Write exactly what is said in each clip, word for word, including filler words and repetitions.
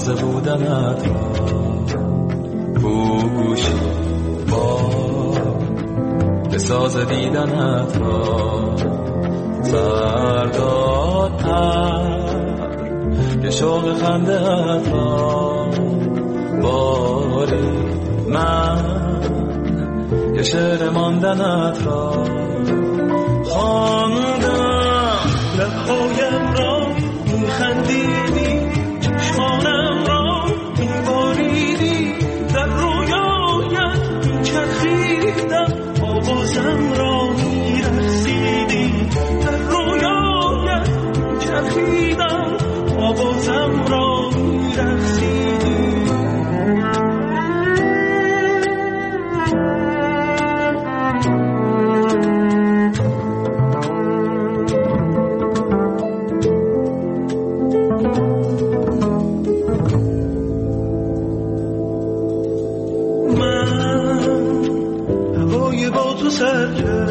تازه بودنت را پوشی با بساز دیدنت را سردادتر که شوق خنده‌ات را باری من یه شعر ماندنت را خواندم لبهایم را میخندیدی چشمانم را میباریدی در رویایت میچرخیدم آوازم را میرقصیدی در رویایت میچرخیدم آوازم را میرقصیدی سر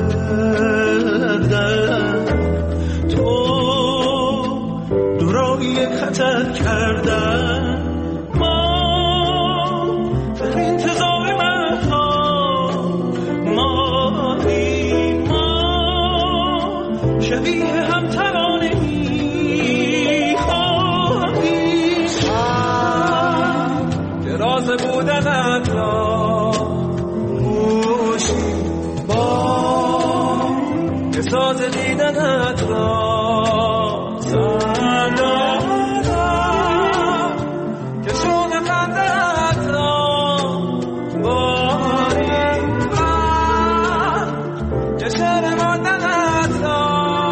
کردم تو دورای خطر کردم ما در انتظار مردم مادی ما شبیه هم ترانه میخواهی دراز بودنت را ساز دیدنت را سردادم که شوق خنده‌ات را باری من که شعر ماندنت را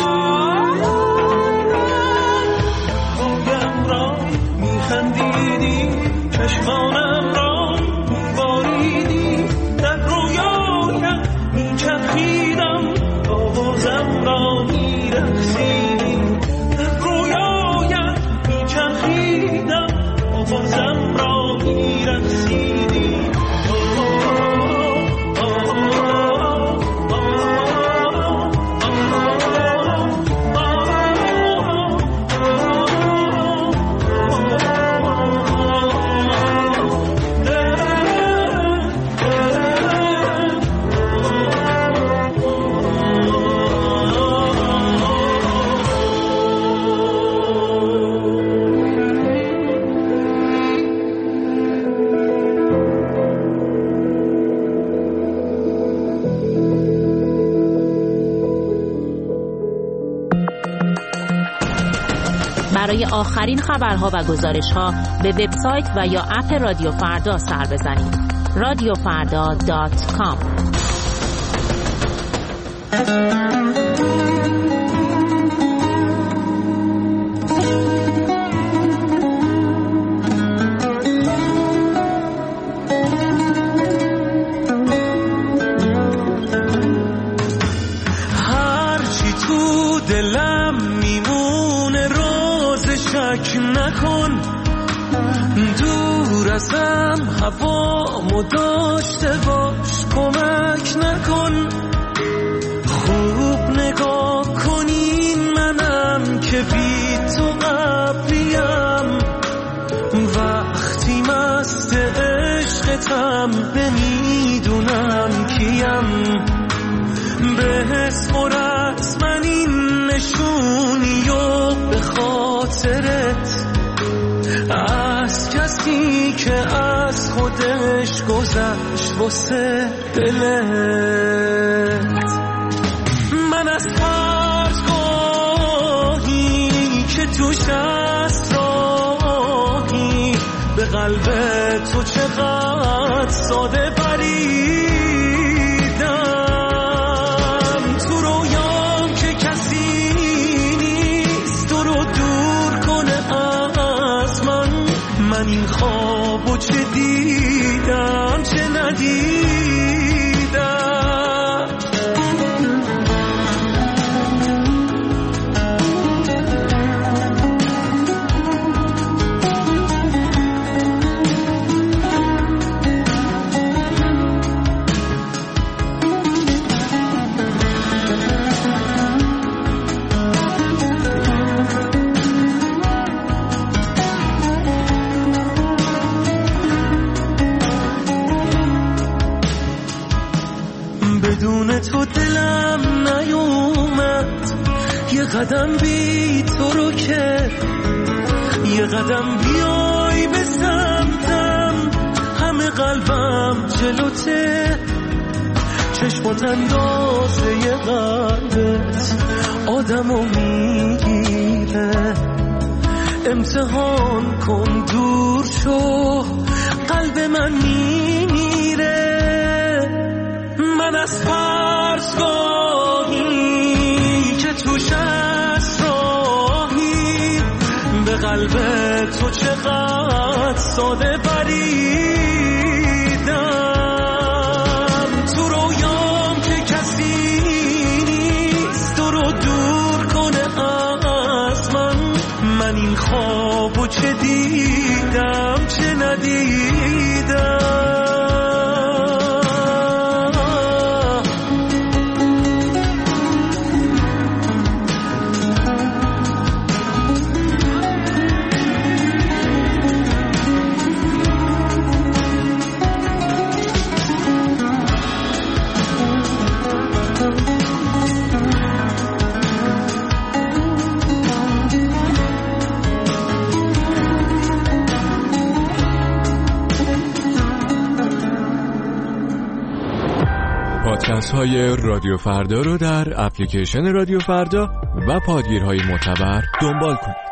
رویم را میخندیدی چشمانم را میباریدی در رویایم میچرخیدم آوازم را میرقصیدی در رویایم میچرخیدم آوازم را میرقصیدی برای آخرین خبرها و گزارش‌ها به وبسایت و یا اپ رادیو فردا سر بزنید. رادیو فردا دات کام. هرچی تو دلم میمونه روز شک نکن دور ازم هوامو داشته باش کمک نکن خوب نگاه کنین منم که بی تو قبلیم وقتی مست عشقتم نمیدونم کیم به اسم و رسمن این نشونی و به خاطرت از کسی که از خودش گذشت واسه دلت من از فرجگاهی که توش از راهی به قلب تو چقدر ساده پریدم تو رویام که کسی نیست تو رو دور کنه از من من این خوابو چه دیدم چه ندیدم دلم نیومد یه قدم بی تو رو که یه قدم بیای به سمتم، همه قلبم جلوته، چشمات اندازه یه قلبت آدمو میگیره، امتحان کن دور شو قلب من میمیره. من از فرسگاهی که توش اسراحی به قلب تو چقدر ساده بریدم، تو رویام که کسی نیست تو رو دور کنه از من، من این خوابو چه دیدم چه ندیدم. پادکست های رادیو فردا رو در اپلیکیشن رادیو فردا و پادگیرهای معتبر دنبال کنید.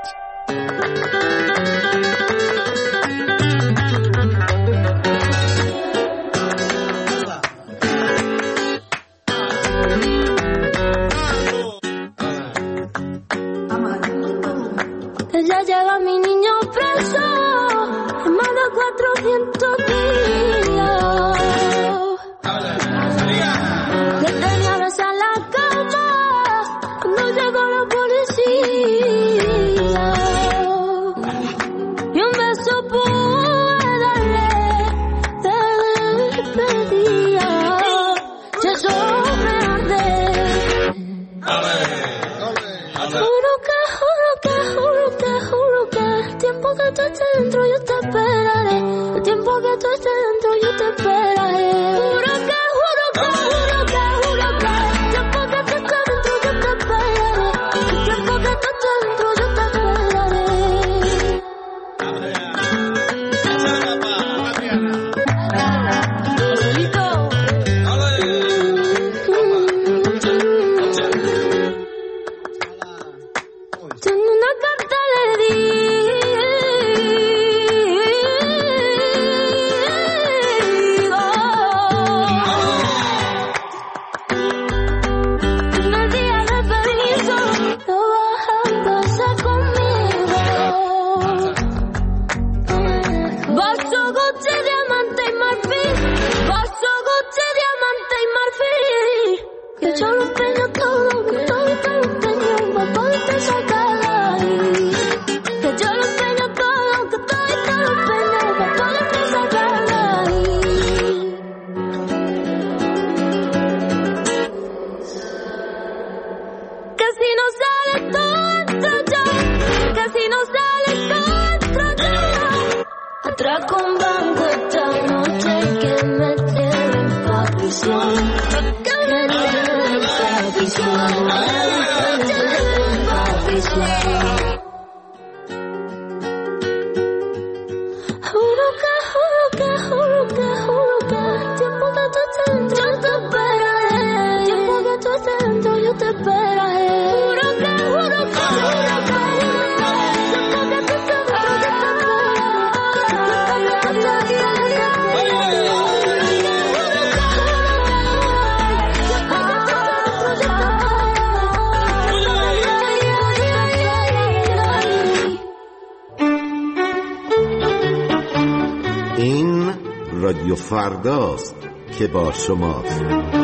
رادیو فرداست که با شماست.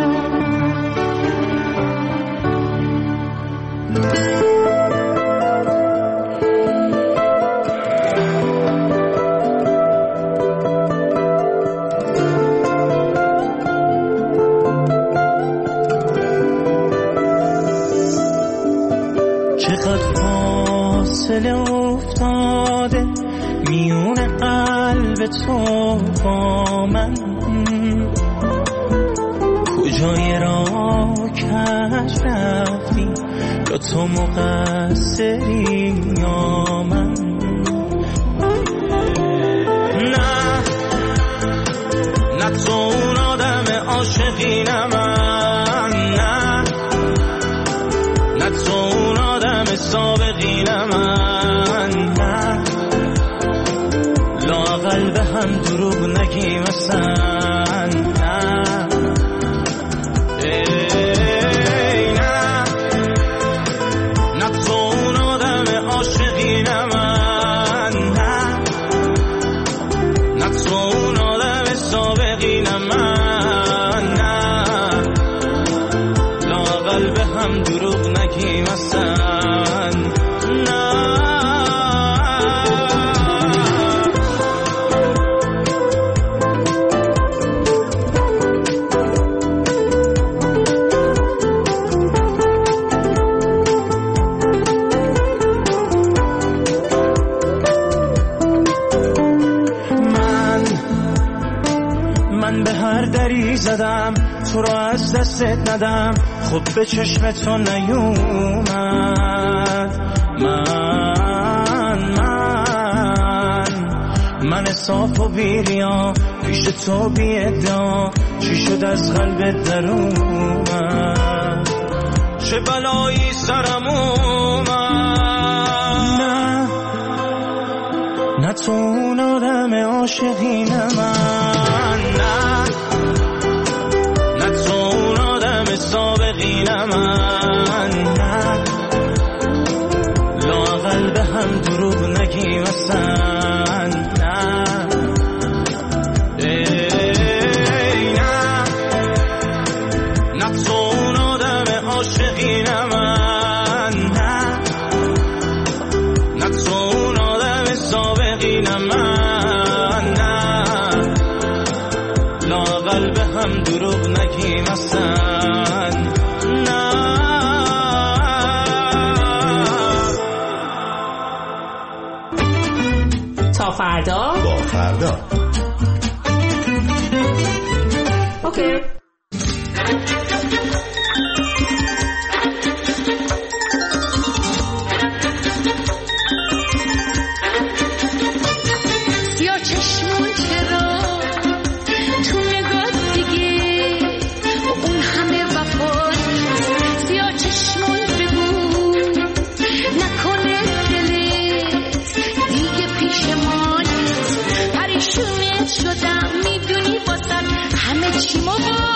چقدر فاصله افتاده میون قلب تو با من، کجای راه کج رفتی یا تو مقصری یا من. نه نه تو اون آدم عاشقی نه من، نه نه تو اون آدم سابقی نه من، نه لااقل به هم دروغ نگیم اصلا، نه ای نه نه تو اون آدم عاشقی نه من، نه نه تو اون آدم سابقی نه من، نه لااقل به هم دروغ نگیم اصلا، نه. من به هر دری زدم تو رو از دستت ندم، خب به چشم تو نیومد. من من من صاف و بیریا پیش تو بی ادعا، چی شد از قلبت در اومد، چه بلایی سرم اومد. نه نه تو اون آدم عاشقی نه من، نه نه تو اون آدم سابقی نه من، نه لااقل به هم دروغ نگیم اصلا، نه ای نه نه تو اون آدم عاشقی نه من، نه نه تو اون آدم سابقی نه من، نه لااقل به هم دروغ نگیم اصلا، نه. تا فردا با فردا اوکی. سیاه چشمون چرا تو نگاه دیگه اون همه وفا، سیاه چشمون بگو نکنه دلت دیگه پیشمان، پریشونت شدم میدونی واسه همه چی مبارد.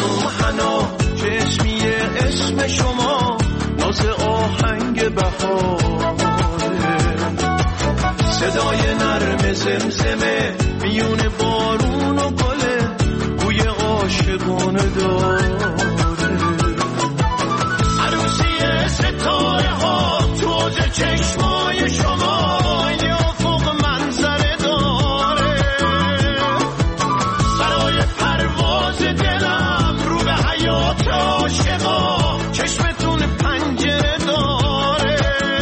خانم حنا چشمیه اسم شما ناز آهنگ بهاره، صدای نرم زمزمه میون بارون و گله بوی عاشقانه داره، عروسی ستاره ها توز چشمای شما یه افق منظره داره، برای پرواز دلم رو به حیات عاشقا چشمتون پنجره داره.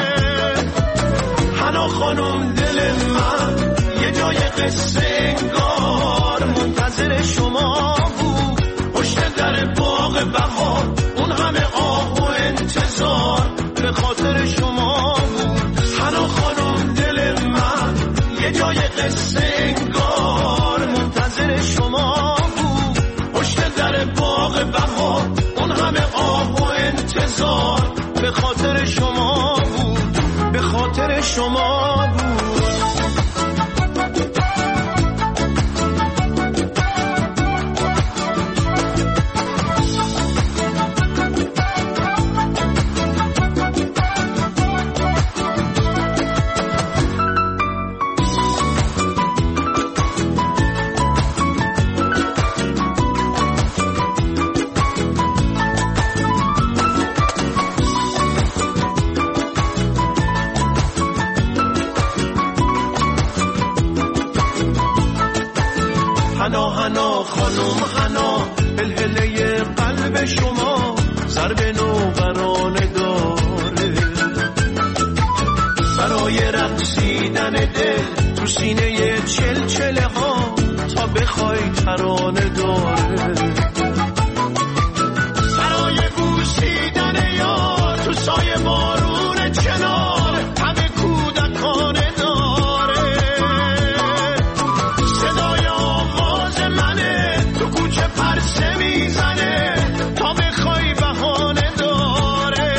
حنا خانم دل من یه جای قصه انگار منتظر شما بود، پشت در باغ بهار اون همه آه و انتظار به خاطر شما بود. حنا خانم دل من یه جای قصه انگار منتظر شما بود، پشت در باغ بهار اون همه آه و انتظار به خاطر شما بود، به خاطر شما بود. حنا حنا خانم حنا هلهله قلب شما ضرب نوبرانه داره، برای رقصیدن دل تو سینه چلچله ها تا بخوای ترانه داره، برای بوسیدن یار تو سایه بارون چنار همه کودکانه داره، صدای آواز منه تو کوچه پرسه میزنه تا بخوای بهانه داره.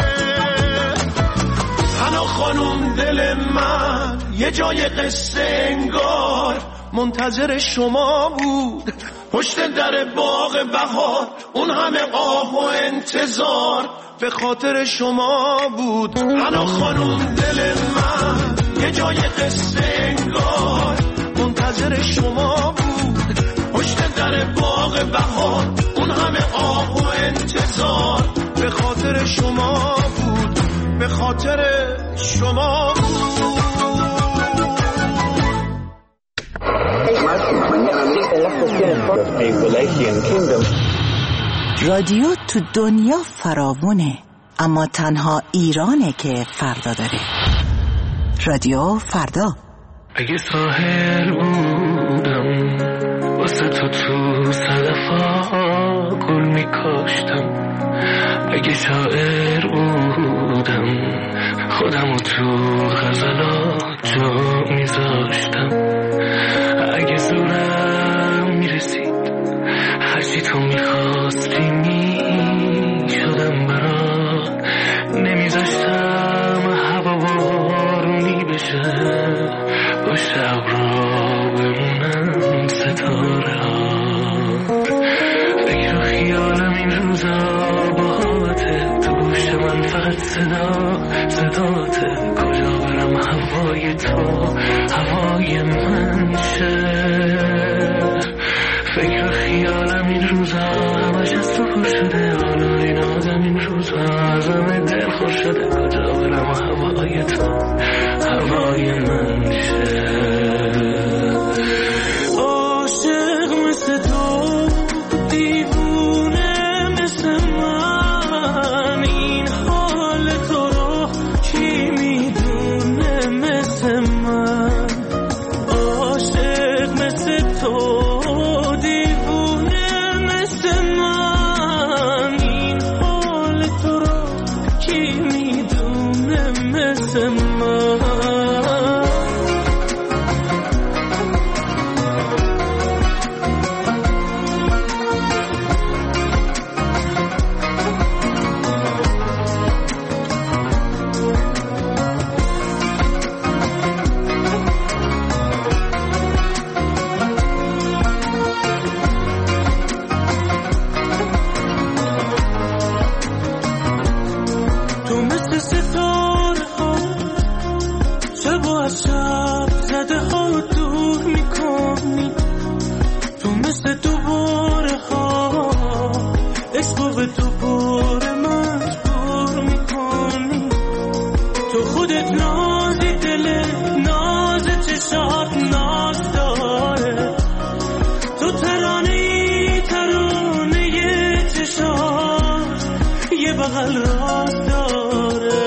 حنا خانم دل من یه جای قصه انگار منتظر شما بود، پشت در باغ بهار اون همه آه و انتظار به خاطر شما بود. حنا خانم دل من یه جای قصه انگار منتظر شما بود، پشت در باغ بهار اون همه آه و انتظار به خاطر شما بود، به خاطر شما بود. رادیو تو دنیا فراوونه، اما تنها ایرانه که فردا داره. رادیو فردا. اگه ساحل بودم واسه تو تو صدفا گل میکاشتم، اگه شاعر بودم خودمو تو غزلات جا میذاشتم، اگه زورم میرسید هرچی تو میخواستی میشدم برات، نمیذاشتم هوا بارونی بشه با شب را بمونم ستاره ها. فکر و خیالم این روزا باهاته، تو گوش من فقط صدا صداته، کجا برم هوای تو هوای من شه. فکر و خیالم این روزا همش از تو پر شده، حالا این آدم این روزا ازم دل خور شده، کجا برم هوای تو هوای من شه. عاشق مثل تو دیوونه مثل من، این حال تو رو کی میدونه مثل من. عاشق مثل تو مثل من. عشقو به تو پر مجبور میکنی. تو خودت نازی، دل ناز چشات ناز داره. تو ترانه ترانه چشات یه بغل راست داره.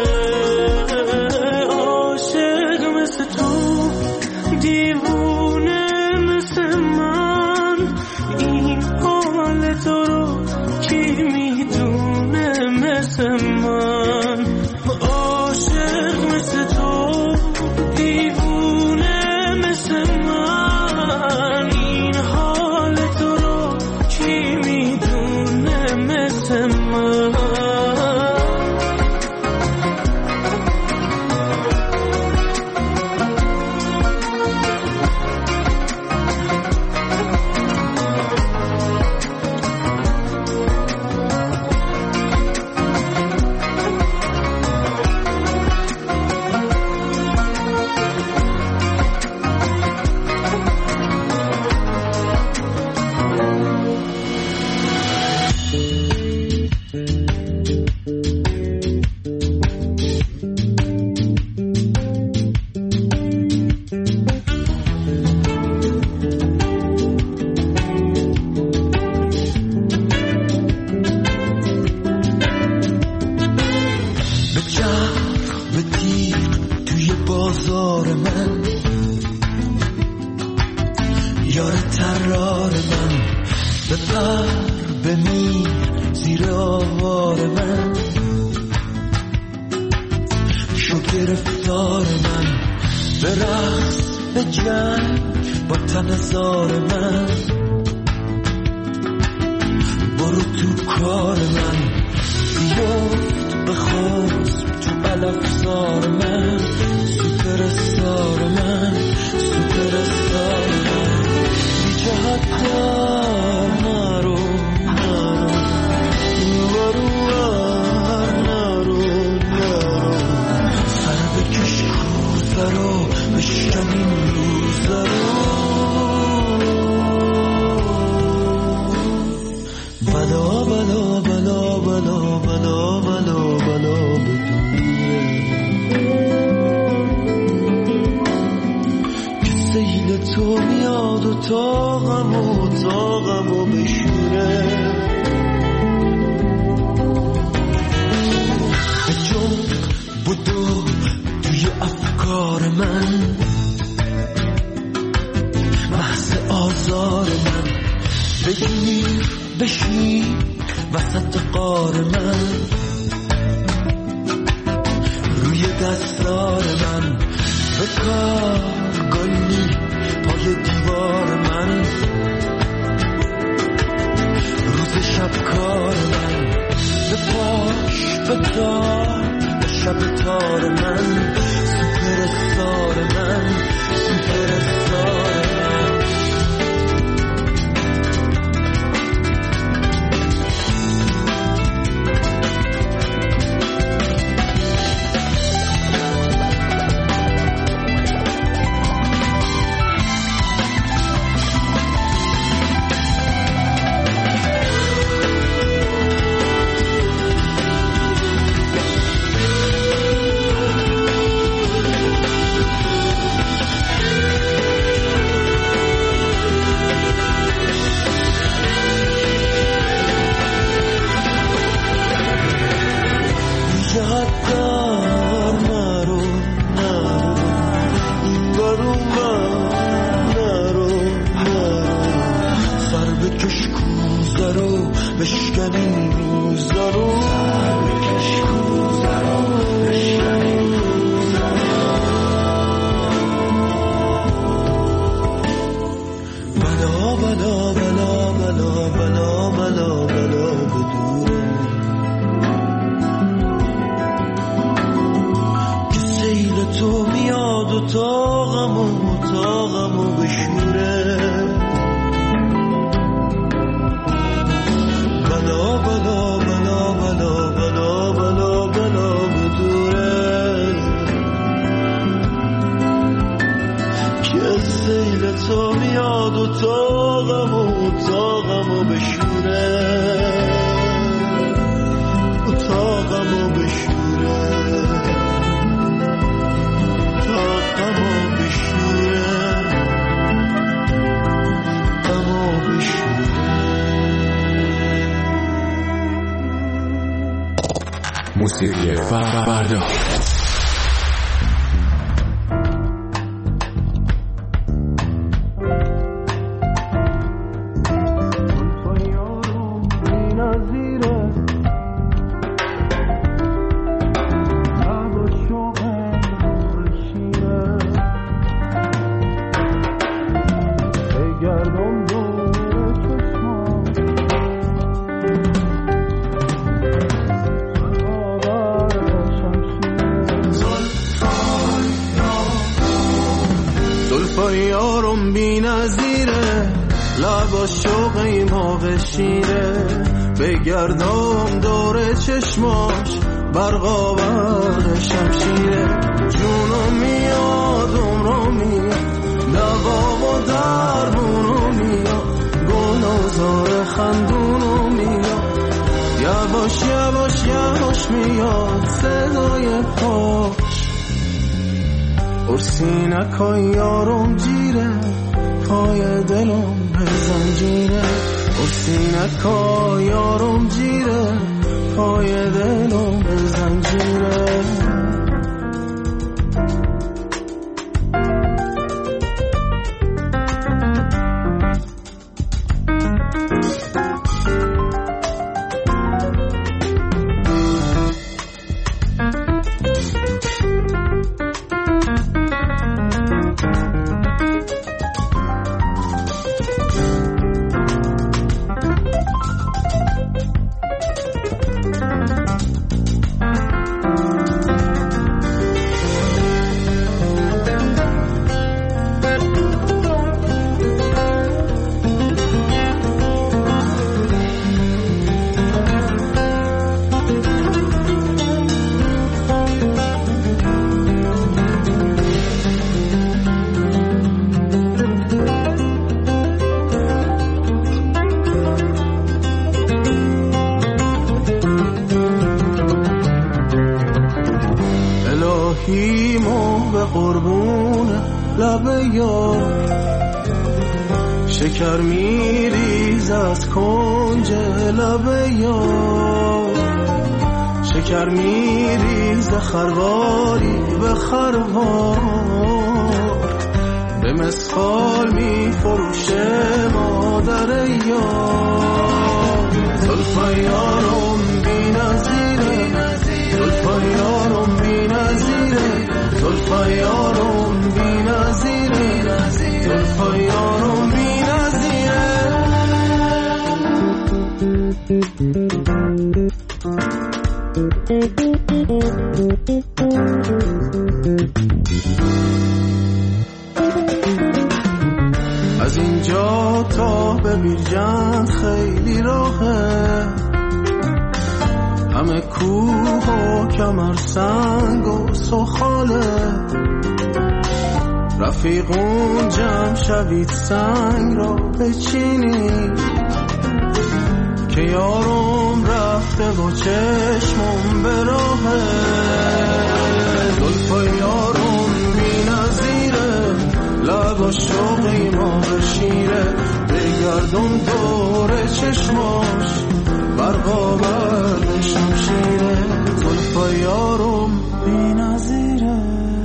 عاشق مثل تو، دیوونه مثل من، این حال تو رو کی میدونه مثل من. عاشق مثل تو، دیوونه مثل من، این حال تو رو کی میدونه مثل من. موسیقی فردا. یارم بی نظیره لبا شوقی ما بشیره بگردم دور چشماش برقا برق شمشیره جونم میاد عمرم میاد دوا و درمونو میاد گلازار خندونو میاد یواش یواش یواش میاد صدای پاش ارسینکای یارم جیره پای دلم به زنجیره ارسینکای یارم جیره پای دلم به زنجیره الهیمو به قربون لب یار شکر میریز از کنج لب یار شکر میریز خرواری به خروار به مسخال میفروشه مادر یار زلفای یارم بی نظیره زلفای یارم بی نظیره زلفای یارم بی نظیره زلفای یارم بی نظیره از اینجا تا به بیرجند خیلی راهه همه کوه و کمر سنگ و سخاله رفیقون جمع شوید سنگ را بچینید که یارم رفته و چشمم به راهه زلفای یارم بی نظیره لب شوقی ما بشیره بگردم دور چشماش برقا برق شمشیره زلفای یارم بی نظیره.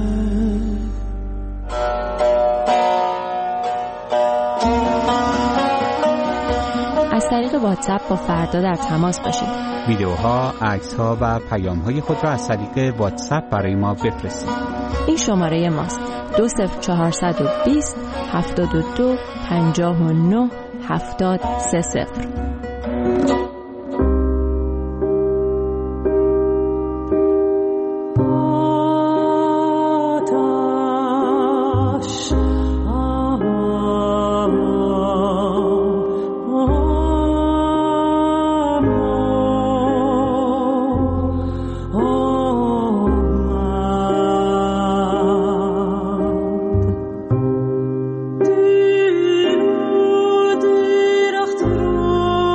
از طریق واتساپ با فردا در تماس باشید. ویدیوها، عکس‌ها و پیام‌های خود را از طریق واتساپ برای ما بفرستید. این شماره ماست: دو صفر چهارصد و بیست هفتاد و دو پنجاه و نه هفتاد سه صفر. Dirachtroo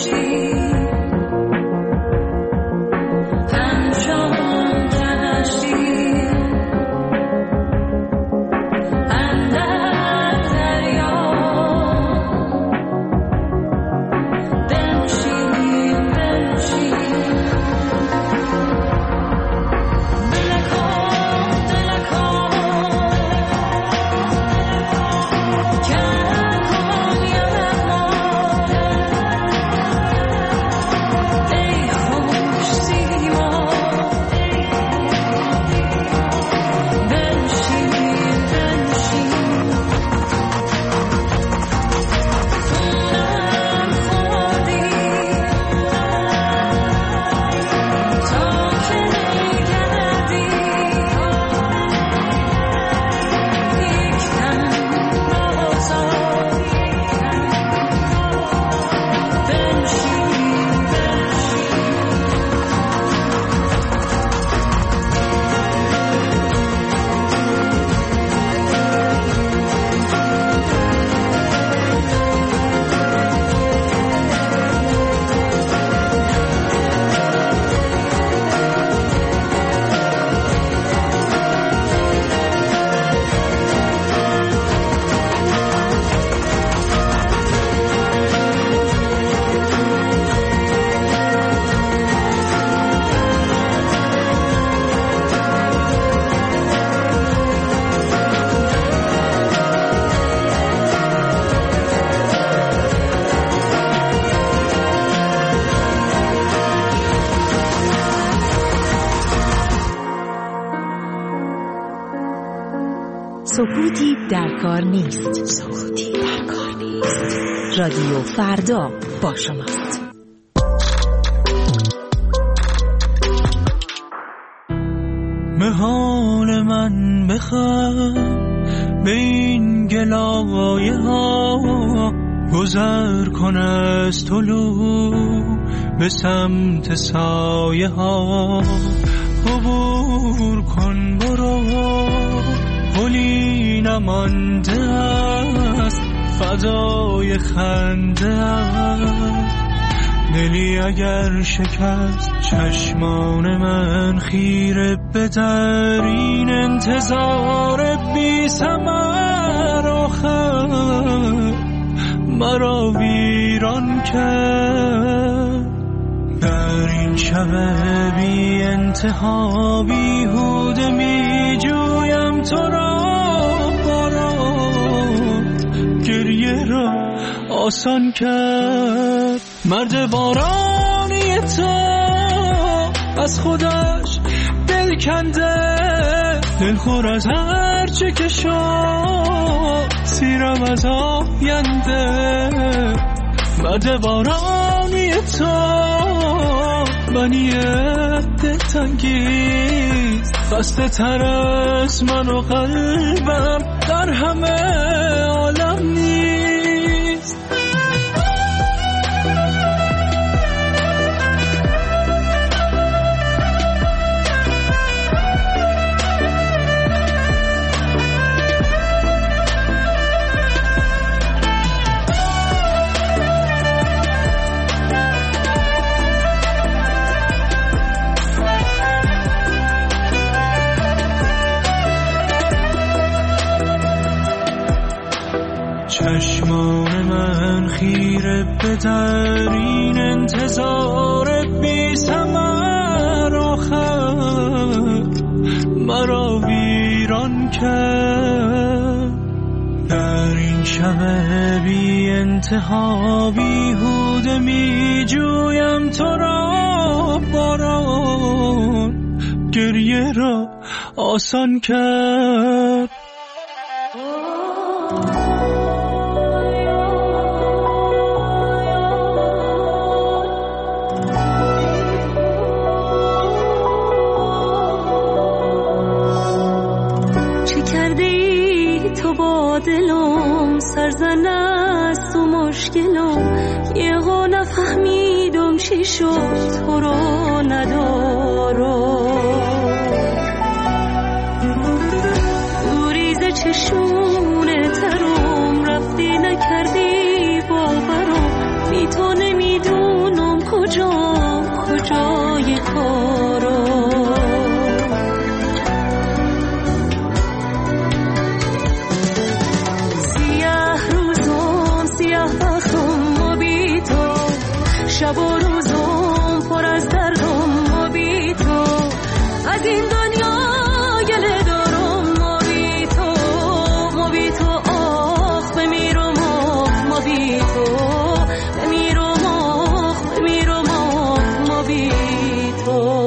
سکوتی در کار نیست. سکوتی در کار نیست. رادیو فردا با شماست. مهان من بخواه به این گلایه ها، گذر کن از طلوع به سمت سایه ها، عبور کن برو پلی نمانده است، فدای خنده است. دلی اگر شکست چشمان من خیره به در این انتظار بی ثمر، آخر مرا ویران کرد. در این شب بی انتها بیهوده می جویم تو را، باران گریه را آسان کرد. مرد بارانی تو از خودش دل کنده، دلخور از هر چه که شد، سیرم از آینده. مرد بارانی تو منی دلتنگیز، خسته تر از من و قلبم در همه عالم نیست. چشمان من خیره به در این انتظار بی ثمر، آخر مرا ویران کرد. در این شب بی انتها بیهوده می جویم تو را، باران گریه را آسان کرد. دلم سرزن است و مشکلم، یه ها نفهمیدم چی شد تو رو ندارم. دوریز چشونه ترم رفتی نکردی باورم، بی تو نمیدونم شب و روزم پر از دردم ما بی تو، از این دنیا گله دارم ما بی تو، ما بی تو آخ بمیرم آخ ما بی تو، بمیرم آخ بمیرم آخ ما بی تو.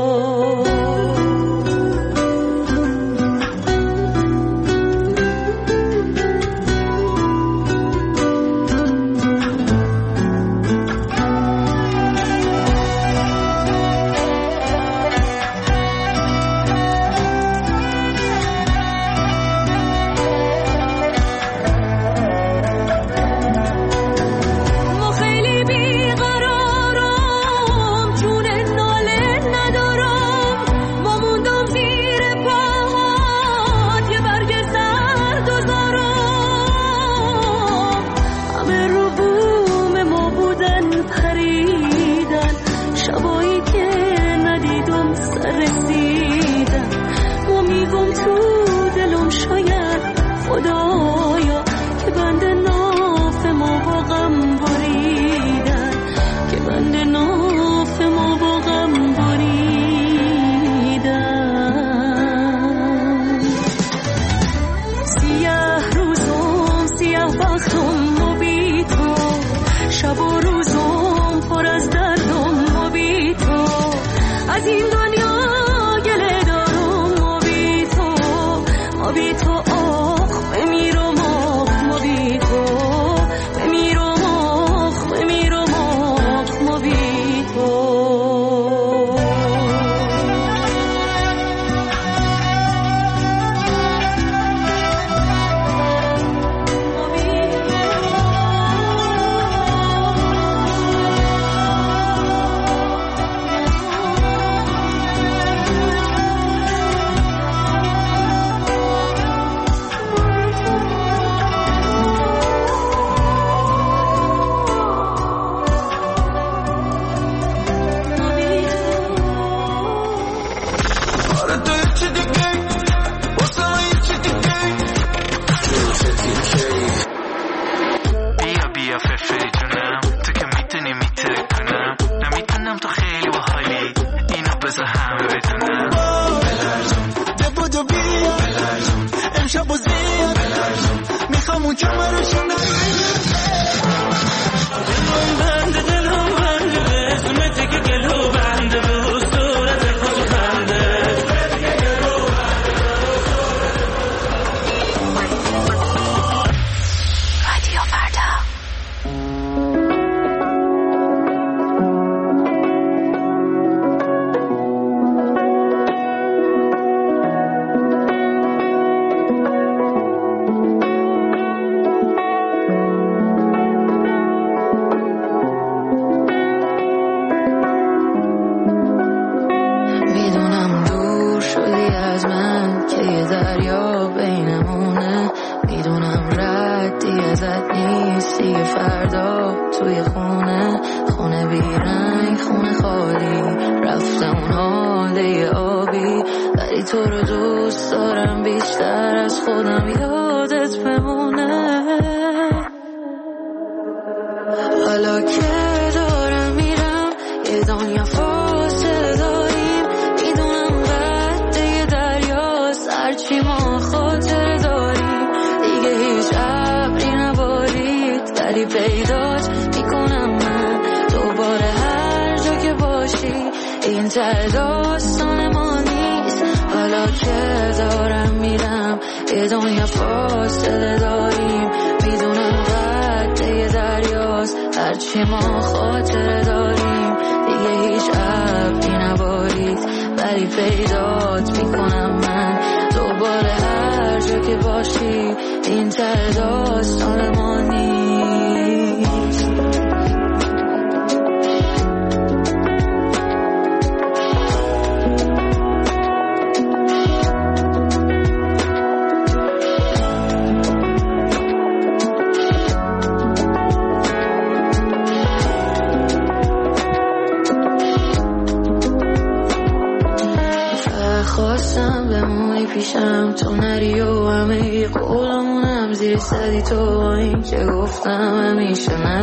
پیشم تو نری و همه قولمونم زیر سدی تو این که گفتم همیشه ندارم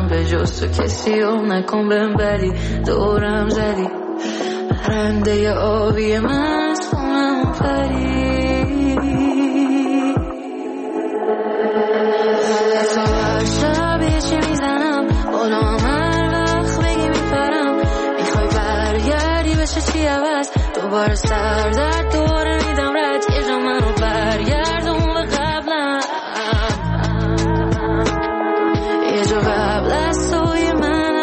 ندارم به جز تو کسی و نکن بهم بدی دورم زدی پرنده آبی من سونم پری تو هر شب یه چی میزنم بالا هر وقت بگی میپرم میخوای برگردی بشه چی عوض دوباره سر درد دوباره میدم رد یه جا منو برگردون به قبلم یه جا قبل از توی من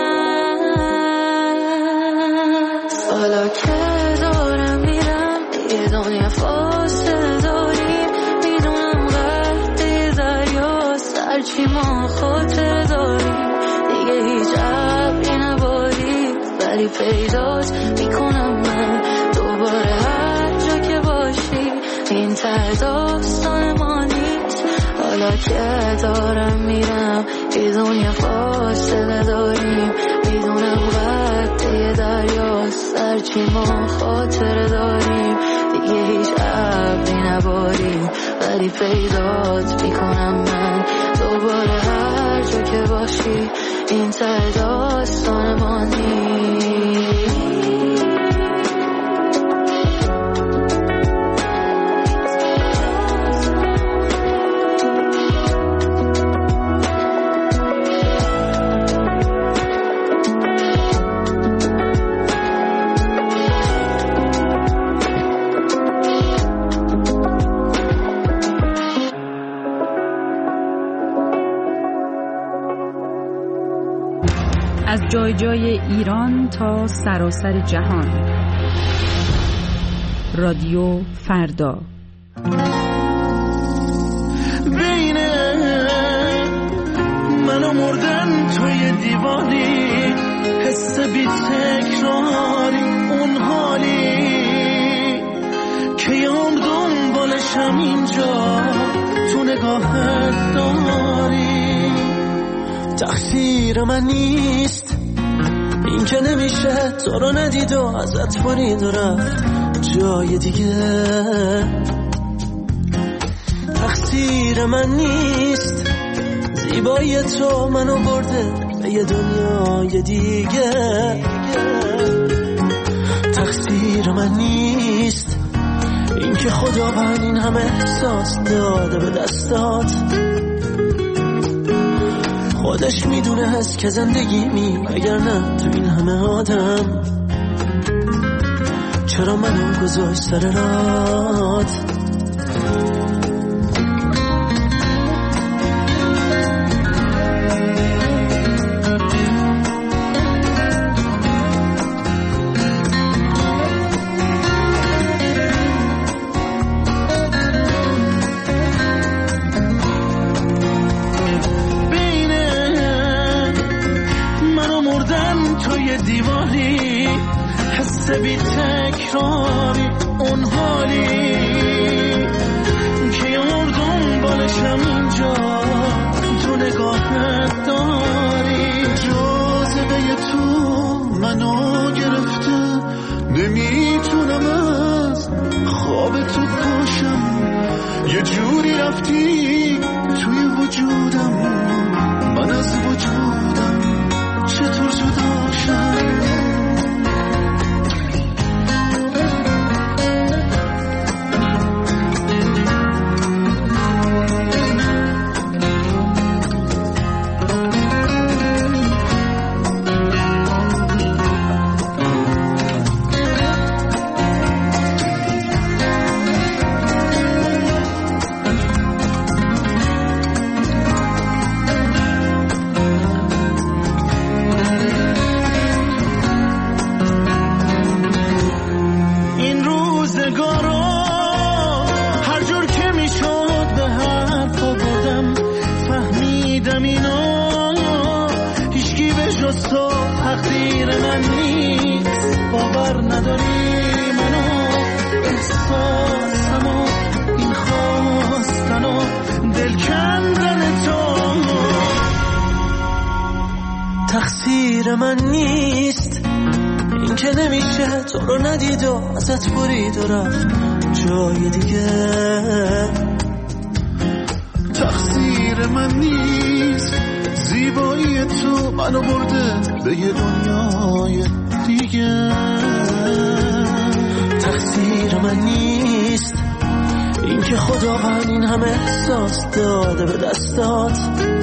هست حالا که دارم میرم یه دنیا فاصله داریم میدونم وقتی دریا سرچی ما خاطره داریم دیگه هیچ عبری نباری ولی پیدات میکنم من دوباره هر جا که باشی این ته داستان ما نیست حالا که دارم میرم یه دنیا فاصله داریم میدونم وقتی دریا سرچی ما خاطره داریم دیگه هیچ عبری نباریم ولی پیدات میکنم من دوباره هر جا که باشی این ته داستان ما نیست از جای جای ایران تا سراسر جهان رادیو فردا بین منو مردن توی دیوانی حس بی تکراری اون حالی که یام دنبالشم اینجا تو نگاهت داری تقصیر من نیست این که نمیشه تو رو ندید و ازت برید و رفت جای دیگه تقصیر من نیست زیبایی تو منو برده به یه دنیای دیگه تقصیر من نیست این که خداوند این همه احساس داده به دستات خودش میدونه هست که زندگی می اگر نه تو این همه آدم چرا منو گذاشت سر رات بی تکراری اون حالی که یار دنبالشم اینجا تو نگاهت داری جاذبه تو منو گرفته نمیتونم از خواب تو پاشم یه جوری رفتی توی وجودم من از وجودم چطور جدا شم تقصیر من نیست این که نمیشه تو رو ندید و ازت برید و رفت جای دیگه تقصیر من نیست زیبایی تو منو برده به یه دنیای دیگه. تقصیر من نیست این که خداوند این همه احساس داده به دستات.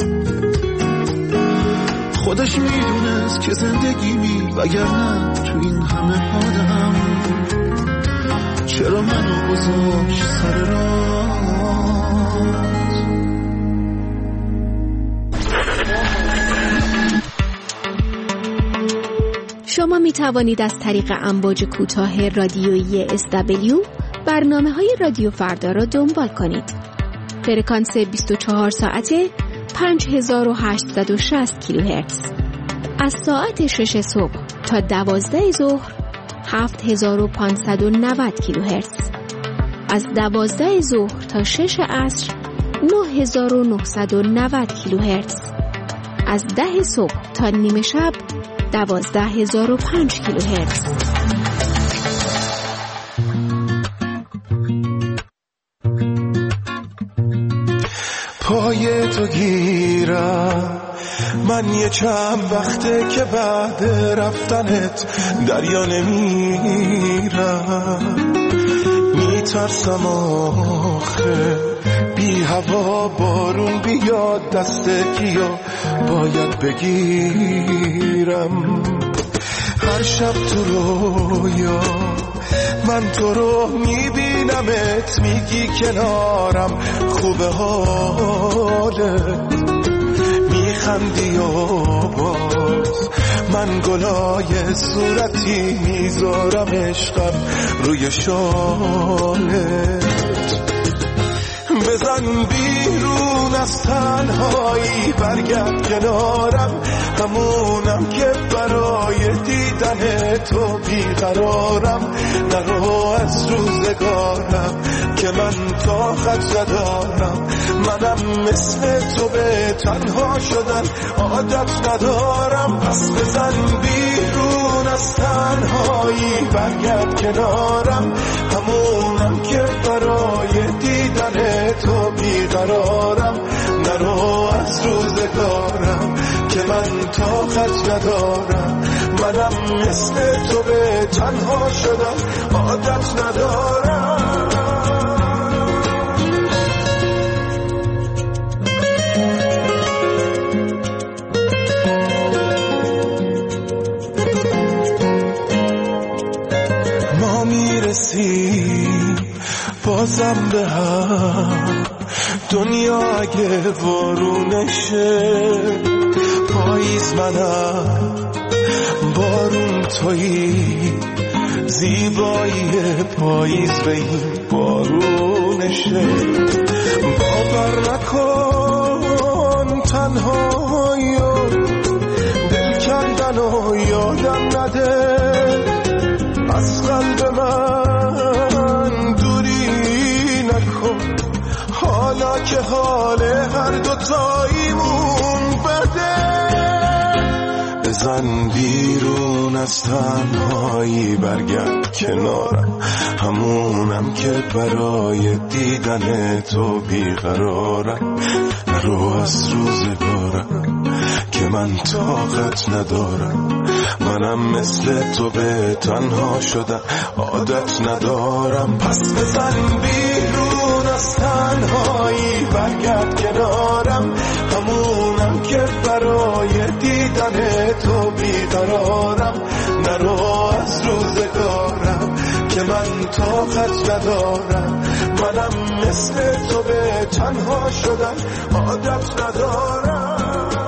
خودش میدونست که زندگیمی وگرنه تو این همه آدم چرا منو گذاشت سر راه. شما می توانید از طریق امواج کوتاه رادیویی اس دبلیو برنامه های رادیو فردا را دنبال کنید. فرکانس بیست و چهار ساعته پنج هزار و هشتصد و شصت کیلوهرتز. از ساعت شش صبح تا دوازده ظهر هفت هزار و پانصد و نود کیلوهرتز. از دوازده ظهر تا شش عصر نه هزار و نهصد و نود کیلوهرتز. از ده صبح تا نیمه شب دوازده هزار و پنج کیلوهرتز. پای تو گیرم من یه چند وقته که بعد رفتنت دریا نمیرم. میترسم آخه بی هوا بارون بیاد دست کیو باید بگیرم. هر شب تو رویا من تو رو میبینمت، میگی کنارم خوبه حالت، میخندی و باز من گلای صورتی میذارم عشقم روی شالت. بزن بیرون از تنهایی برگرد کنارم، همونم که برای دیدن تو بیقرارم. نرو از روزگارم که من طاقت ندارم، منم مثل تو به تنها شدن عادت ندارم. پس بزن بیرون از تنهایی برگرد کنارم، همونم که برای دیدن تو بیقرارم. نرو از روزگارم که من طاقت ندارم، منم مثل تو به تنها شدن عادت ندارم. ما میرسیم بازم به هم، دنیا اگه وارونشه پاییز منم بارون تویی، زیبایی پاییز به این بارونشه. باور نکن تنهایی و دل کندن و یادم نده، از قلب من دوری نکن حالا که حال هر دوتاییمون بده. بزن بیرون از تنهایی برگرد کنارم، همونم که برای دیدن تو بیقرارم. نرو از روزگارم که من طاقت ندارم، منم مثل تو به تنها شدن عادت ندارم. پس بزن بیرون از تنهایی برگرد کنارم، همونم که برای دیدن تو بیقرارم. نرو از روزگارم که من طاقت ندارم، منم مثل تو به تنها شدن عادت ندارم.